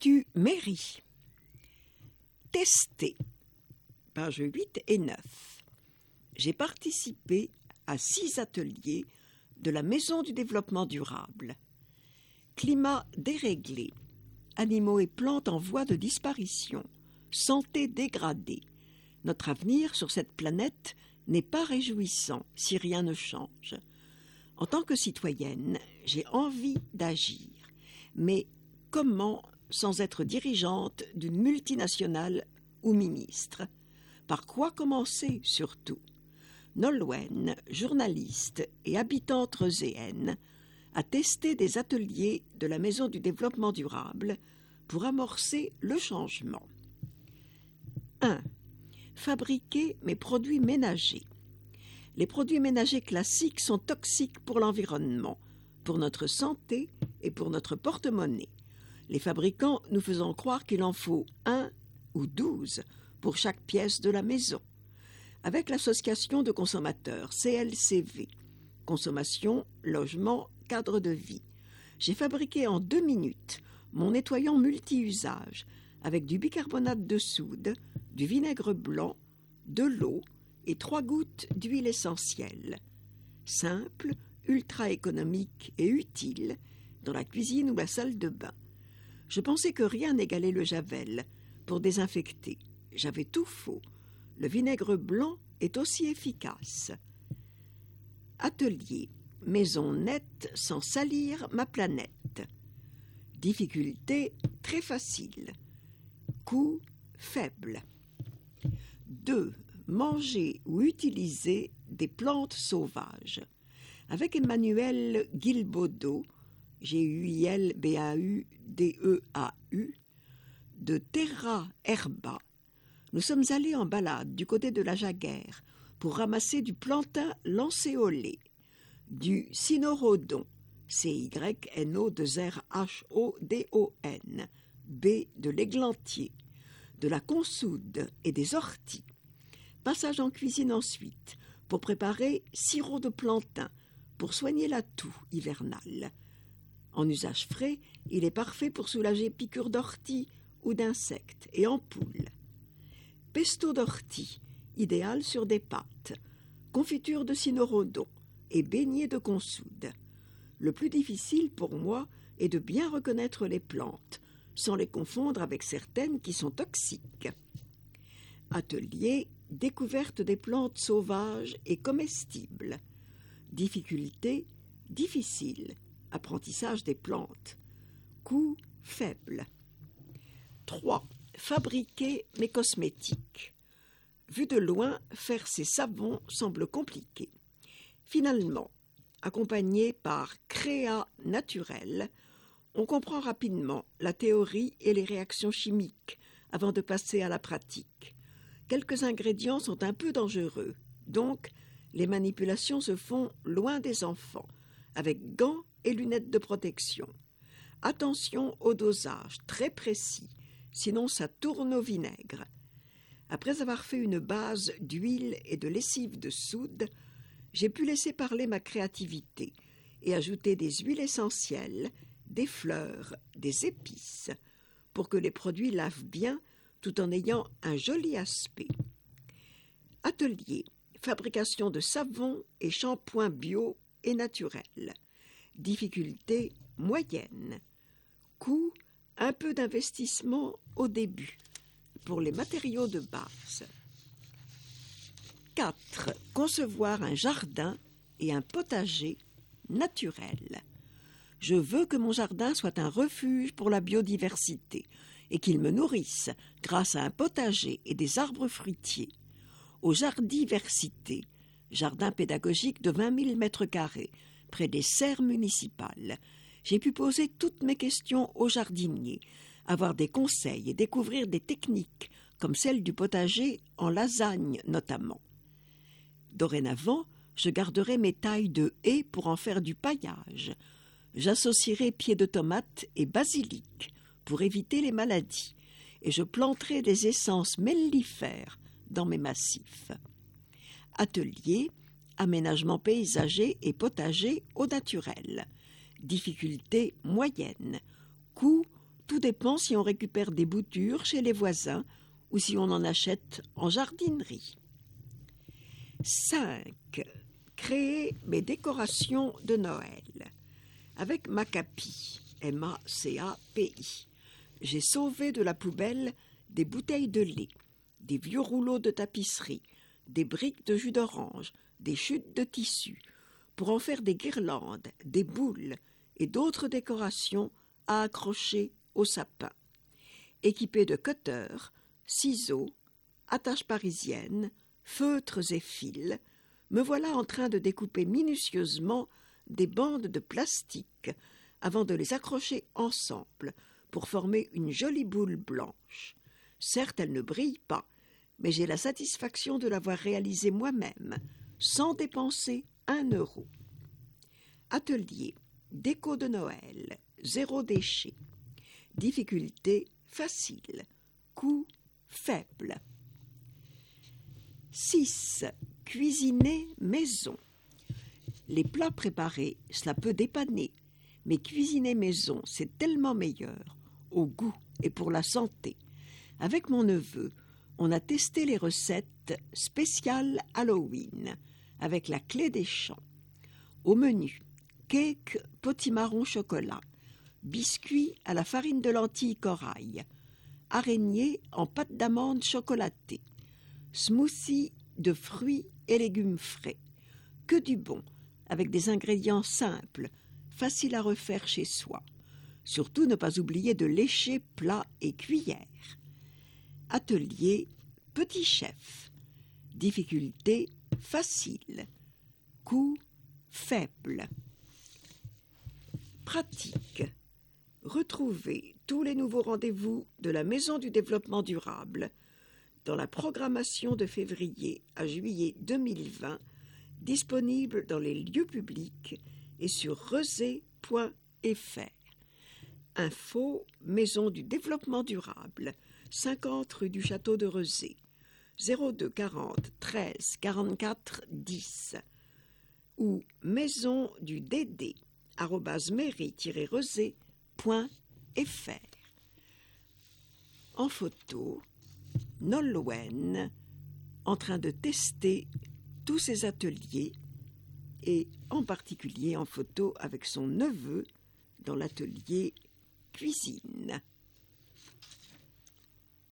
Actu Mairie. Tester. Pages 8 et 9. J'ai participé à 6 ateliers de la Maison du développement durable. Climat déréglé, animaux et plantes en voie de disparition, santé dégradée. Notre avenir sur cette planète n'est pas réjouissant si rien ne change. En tant que citoyenne, j'ai envie d'agir. Mais comment sans être dirigeante d'une multinationale ou ministre? Par quoi commencer surtout? Nolwenn, journaliste et habitante reuséenne, a testé des ateliers de la Maison du développement durable pour amorcer le changement. 1. Fabriquer mes produits ménagers. Les produits ménagers classiques sont toxiques pour l'environnement, pour notre santé et pour notre porte-monnaie. Les fabricants nous faisant croire qu'il en faut 1 ou 12 pour chaque pièce de la maison. Avec l'association de consommateurs CLCV, consommation, logement, cadre de vie, j'ai fabriqué en 2 minutes mon nettoyant multi-usage avec du bicarbonate de soude, du vinaigre blanc, de l'eau et 3 gouttes d'huile essentielle. Simple, ultra économique et utile dans la cuisine ou la salle de bain. Je pensais que rien n'égalait le javel pour désinfecter. J'avais tout faux. Le vinaigre blanc est aussi efficace. Atelier. Maison nette sans salir ma planète. Difficulté très facile. Coût faible. 2. Manger ou utiliser des plantes sauvages. Avec Emmanuel Guilbaudot, Guilbaudeu, de Terra Herba, nous sommes allés en balade du côté de la Jaguère pour ramasser du plantain lancéolé, du cynorrhodon, CYNO2RHODON, B de l'églantier, de la consoude et des orties. Passage en cuisine ensuite pour préparer sirop de plantain pour soigner la toux hivernale. En usage frais, il est parfait pour soulager piqûres d'orties ou d'insectes et ampoules. Pesto d'ortie, idéal sur des pâtes. Confiture de cynorrhodon et beignet de consoude. Le plus difficile pour moi est de bien reconnaître les plantes, sans les confondre avec certaines qui sont toxiques. Atelier, découverte des plantes sauvages et comestibles. Difficulté, difficile. Apprentissage des plantes. Coût faible. 3. Fabriquer mes cosmétiques. Vu de loin, faire ces savons semble compliqué. Finalement, accompagné par Créa Naturel, on comprend rapidement la théorie et les réactions chimiques avant de passer à la pratique. Quelques ingrédients sont un peu dangereux, donc les manipulations se font loin des enfants, avec gants et lunettes de protection. Attention au dosage très précis, sinon ça tourne au vinaigre. Après avoir fait une base d'huile et de lessive de soude, j'ai pu laisser parler ma créativité et ajouter des huiles essentielles, des fleurs, des épices, pour que les produits lavent bien tout en ayant un joli aspect. Atelier, fabrication de savons et shampoings bio et naturels. Difficulté moyenne. Coût, un peu d'investissement au début pour les matériaux de base. 4. Concevoir un jardin et un potager naturel. Je veux que mon jardin soit un refuge pour la biodiversité et qu'il me nourrisse grâce à un potager et des arbres fruitiers. Au Jardiversité, jardin pédagogique de 20 000 m², près des serres municipales, j'ai pu poser toutes mes questions aux jardiniers, avoir des conseils et découvrir des techniques, comme celle du potager en lasagne notamment. Dorénavant, je garderai mes tailles de haies pour en faire du paillage. J'associerai pieds de tomates et basilic pour éviter les maladies, et je planterai des essences mellifères dans mes massifs. Atelier, aménagement paysager et potager au naturel. Difficulté moyenne. Coût Tout dépend si on récupère des boutures chez les voisins ou si on en achète en jardinerie. 5. Créer mes décorations de Noël. Avec Macapi, M-A-C-A-P-I, j'ai sauvé de la poubelle des bouteilles de lait, des vieux rouleaux de tapisserie, des briques de jus d'orange, des chutes de tissu, pour en faire des guirlandes, des boules et d'autres décorations à accrocher au sapin. Équipés de cutters, ciseaux, attaches parisiennes, feutres et fils, me voilà en train de découper minutieusement des bandes de plastique avant de les accrocher ensemble pour former une jolie boule blanche. Certes, elle ne brille pas, mais j'ai la satisfaction de l'avoir réalisée moi-même, sans dépenser 1 euro. Atelier, déco de Noël, 0 déchet. Difficulté facile, coût faible. 6. Cuisiner maison. Les plats préparés, cela peut dépanner, mais cuisiner maison, c'est tellement meilleur, au goût et pour la santé. Avec mon neveu, on a testé les recettes spéciales Halloween, avec la clé des champs. Au menu, cake potimarron chocolat, biscuits à la farine de lentilles corail, araignées en pâte d'amande chocolatée, smoothie de fruits et légumes frais. Que du bon, avec des ingrédients simples, faciles à refaire chez soi. Surtout ne pas oublier de lécher plats et cuillères. Atelier petit chef. Difficulté facile. Coût faible. Pratique. Retrouvez tous les nouveaux rendez-vous de la Maison du développement durable dans la programmation de février à juillet 2020, disponible dans les lieux publics et sur rezé.fr. Info Maison du développement durable, 50 rue du Château de Rezé, 02 40 13 44 10 ou maison du dd @mairie-rezé.fr. En photo, Nolwenn en train de tester tous ses ateliers et en particulier en photo avec son neveu dans l'atelier cuisine.